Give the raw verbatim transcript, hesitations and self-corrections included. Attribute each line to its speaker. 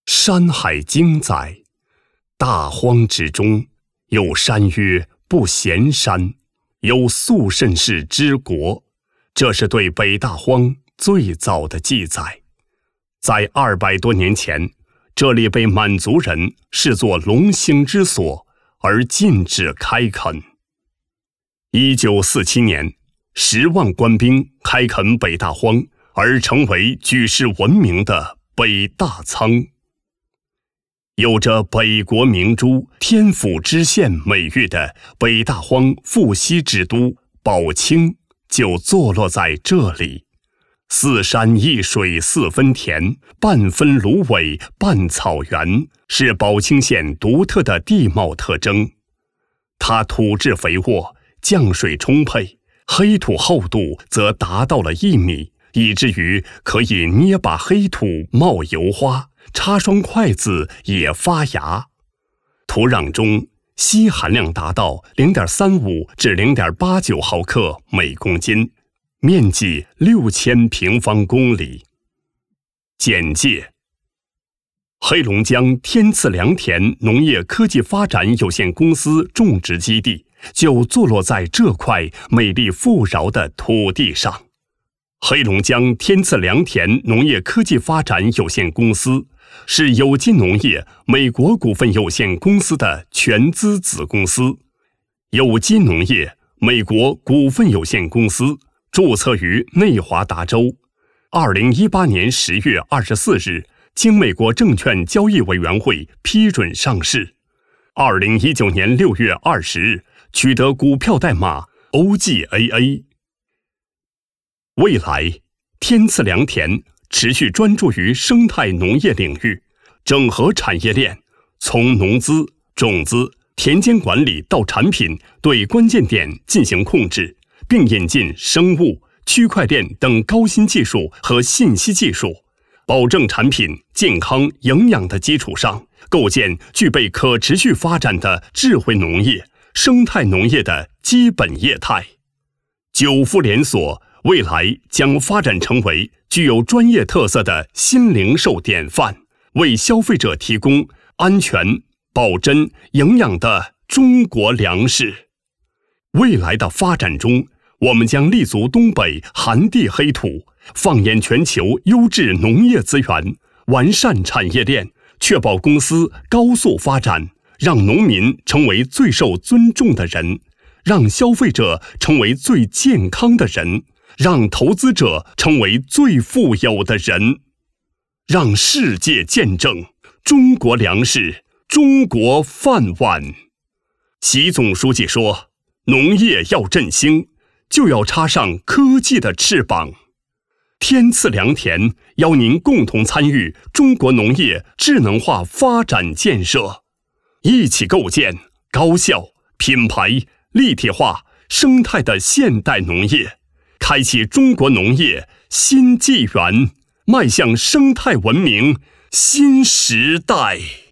Speaker 1: 山海经载，大荒之中，有山曰不嫌山，有肃慎氏之国。这是对北大荒最早的记载。在二百多年前，这里被满族人视作龙兴之所，而禁止开垦。一九四七年，十万官兵开垦北大荒，而成为举世闻名的北大仓。有着北国明珠、天府知县美誉的北大荒富西之都宝清，就坐落在这里。四山一水四分田，半分芦苇半草原，是宝清县独特的地貌特征。它土质肥沃，降水充沛，黑土厚度则达到了一米，以至于可以捏把黑土冒油花，插双筷子也发芽。土壤中硒含量达到 零点三五 至 零点八九 毫克每公斤，面积六千平方公里。简介：黑龙江天赐良田农业科技发展有限公司种植基地就坐落在这块美丽富饶的土地上。黑龙江天赐良田农业科技发展有限公司是有机农业美国股份有限公司的全资子公司。有机农业美国股份有限公司注册于内华达州，二零一八年十月二十四日经美国证券交易委员会批准上市。二零一九年六月二十日取得股票代码 O G A A。 未来，天赐良田持续专注于生态农业领域，整合产业链，从农资、种子、田间管理到产品，对关键点进行控制，并引进生物、区块链等高新技术和信息技术，保证产品健康营养的基础上，构建具备可持续发展的智慧农业、生态农业的基本业态。久富连锁未来将发展成为具有专业特色的新零售典范，为消费者提供安全、保真、营养的中国粮食。未来的发展中，我们将立足东北寒地黑土，放眼全球优质农业资源，完善产业链，确保公司高速发展，让农民成为最受尊重的人，让消费者成为最健康的人，让投资者成为最富有的人，让世界见证中国粮食，中国饭碗。习总书记说，农业要振兴，就要插上科技的翅膀。天赐良田邀您共同参与中国农业智能化发展建设，一起构建高效、品牌、立体化、生态的现代农业，开启中国农业新纪元，迈向生态文明新时代。